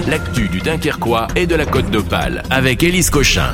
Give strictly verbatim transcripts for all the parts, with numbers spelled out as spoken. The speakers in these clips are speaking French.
l'actu du Dunkerquois et de la Côte d'Opale avec Élise Cochin.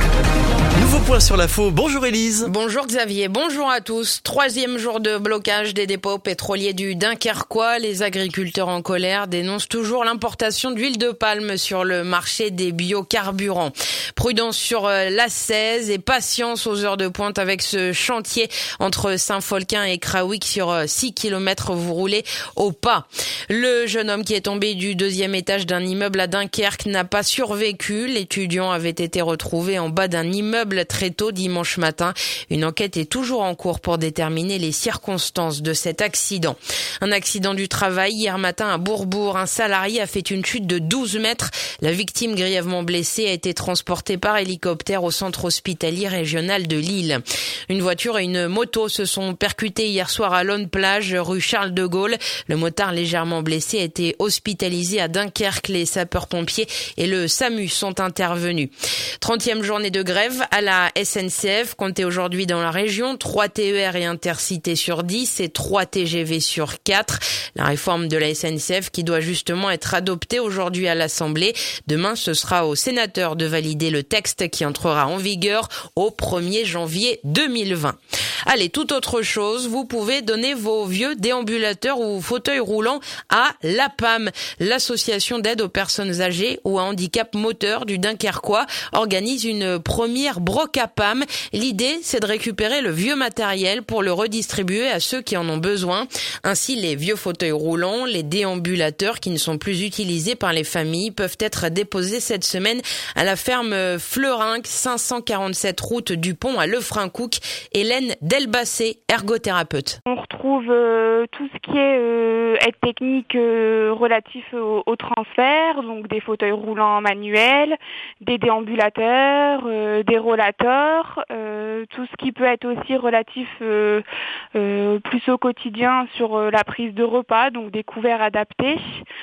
Nouveau point sur l'info. Bonjour Élise. Bonjour Xavier, bonjour à tous. Troisième jour de blocage des dépôts pétroliers du Dunkerquois. Les agriculteurs en colère dénoncent toujours l'importation d'huile de palme sur le marché des biocarburants. Prudence sur l'A seize et patience aux heures de pointe avec ce chantier entre Saint-Folquin et Krawick sur six kilomètres. Vous roulez au pas. Le jeune homme qui est tombé du deuxième étage d'un immeuble à Dunkerque n'a pas survécu. L'étudiant avait été retrouvé en bas d'un immeuble très tôt dimanche matin. Une enquête est toujours en cours pour déterminer les circonstances de cet accident. Un accident du travail hier matin à Bourbourg. Un salarié a fait une chute de douze mètres. La victime grièvement blessée a été transportée par hélicoptère au centre hospitalier régional de Lille. Une voiture et une moto se sont percutées hier soir à Lonne-Plage, rue Charles de Gaulle. Le motard légèrement blessé a été hospitalisé à Dunkerque. Les sapeurs-pompiers et le SAMU sont intervenus. trentième journée de grève à la S N C F, comptée aujourd'hui dans la région, trois T E R et Intercités sur dix et trois T G V sur quatre. La réforme de la S N C F qui doit justement être adoptée aujourd'hui à l'Assemblée. Demain, ce sera aux sénateurs de valider le texte qui entrera en vigueur au premier janvier deux mille vingt. Allez, toute autre chose, vous pouvez donner vos vieux déambulateurs ou fauteuils roulants à l'A P A M. L'association d'aide aux personnes âgées ou à handicap moteur du Dunkerquois organise une première broc à P A M. L'idée, c'est de récupérer le vieux matériel pour le redistribuer à ceux qui en ont besoin. Ainsi, les vieux fauteuils roulants, les déambulateurs qui ne sont plus utilisés par les familles peuvent être déposés cette semaine à la ferme Fleurinck, cinq cent quarante-sept route du Pont à Lefrancouc. Hélène Delbassé, ergothérapeute. On retrouve euh, tout ce qui est euh, aide technique euh, relatif au, au transfert, donc des fauteuils roulants manuels, des déambulateurs, euh, des rollateurs, euh, tout ce qui peut être aussi relatif euh, euh, plus au quotidien sur euh, la prise de repas, donc des couverts adaptés.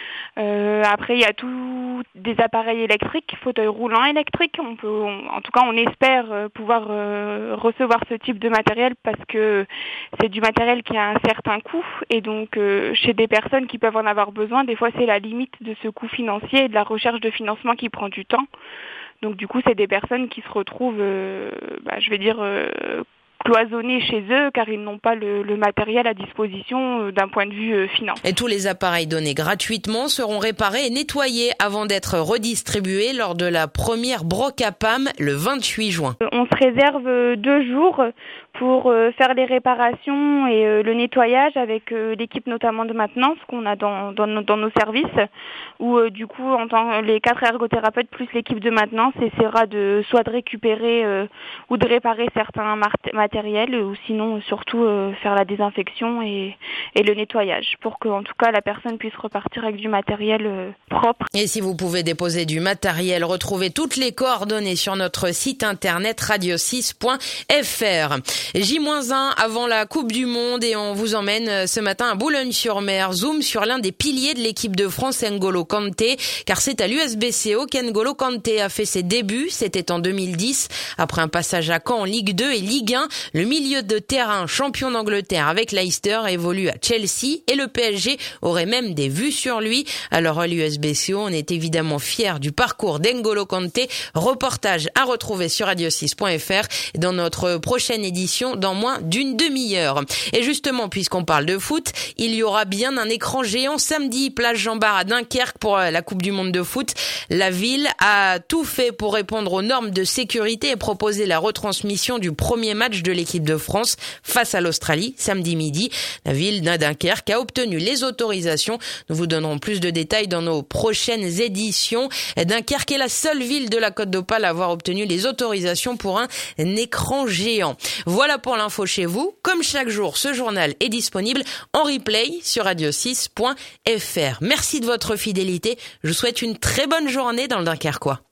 Euh, après, il y a tout des appareils électriques, fauteuils roulants électriques. On peut, on, en tout cas, on espère euh, pouvoir euh, recevoir ce type de matériel parce que c'est du matériel qui a un certain coût et donc euh, chez des personnes qui peuvent en avoir besoin, des fois c'est la limite de ce coût financier et de la recherche de financement qui prend du temps. Donc du coup, c'est des personnes qui se retrouvent, euh, bah, je vais dire, euh, cloisonnés chez eux car ils n'ont pas le, le matériel à disposition euh, d'un point de vue euh, financier. Et tous les appareils donnés gratuitement seront réparés et nettoyés avant d'être redistribués lors de la première broc à P A M le vingt-huit juin. On se réserve deux jours pour euh, faire les réparations et euh, le nettoyage avec euh, l'équipe notamment de maintenance qu'on a dans, dans, nos, dans nos services où euh, du coup en tant, les quatre ergothérapeutes plus l'équipe de maintenance essaiera de soit de récupérer euh, ou de réparer certains matériels ou sinon surtout euh, faire la désinfection et, et le nettoyage pour qu'en tout cas la personne puisse repartir avec du matériel euh, propre. Et si vous pouvez déposer du matériel, retrouvez toutes les coordonnées sur notre site internet radio six point f r. J un avant la Coupe du Monde et on vous emmène ce matin à Boulogne-sur-Mer. Zoom sur l'un des piliers de l'équipe de France, N'Golo Kanté, car c'est à l'U S B C O qu'N'Golo Kanté a fait ses débuts. C'était en deux mille dix. Après un passage à Caen en Ligue deux et Ligue un, le milieu de terrain champion d'Angleterre avec Leicester évolue à Chelsea et le P S G aurait même des vues sur lui. Alors à l'U S B C O, on est évidemment fiers du parcours d'N'Golo Kanté. Reportage à retrouver sur radio six point f r dans notre prochaine édition dans moins d'une demi-heure. Et justement, puisqu'on parle de foot, il y aura bien un écran géant samedi, plage Jean-Bart à Dunkerque pour la Coupe du Monde de foot. La ville a tout fait pour répondre aux normes de sécurité et proposer la retransmission du premier match de l'équipe de France face à l'Australie, samedi midi. La ville de Dunkerque a obtenu les autorisations. Nous vous donnerons plus de détails dans nos prochaines éditions. Dunkerque est la seule ville de la Côte d'Opale à avoir obtenu les autorisations pour un écran géant. Voilà pour l'info chez vous. Comme chaque jour, ce journal est disponible en replay sur radio six point f r. Merci de votre fidélité. Je vous souhaite une très bonne journée dans le Dunkerquois.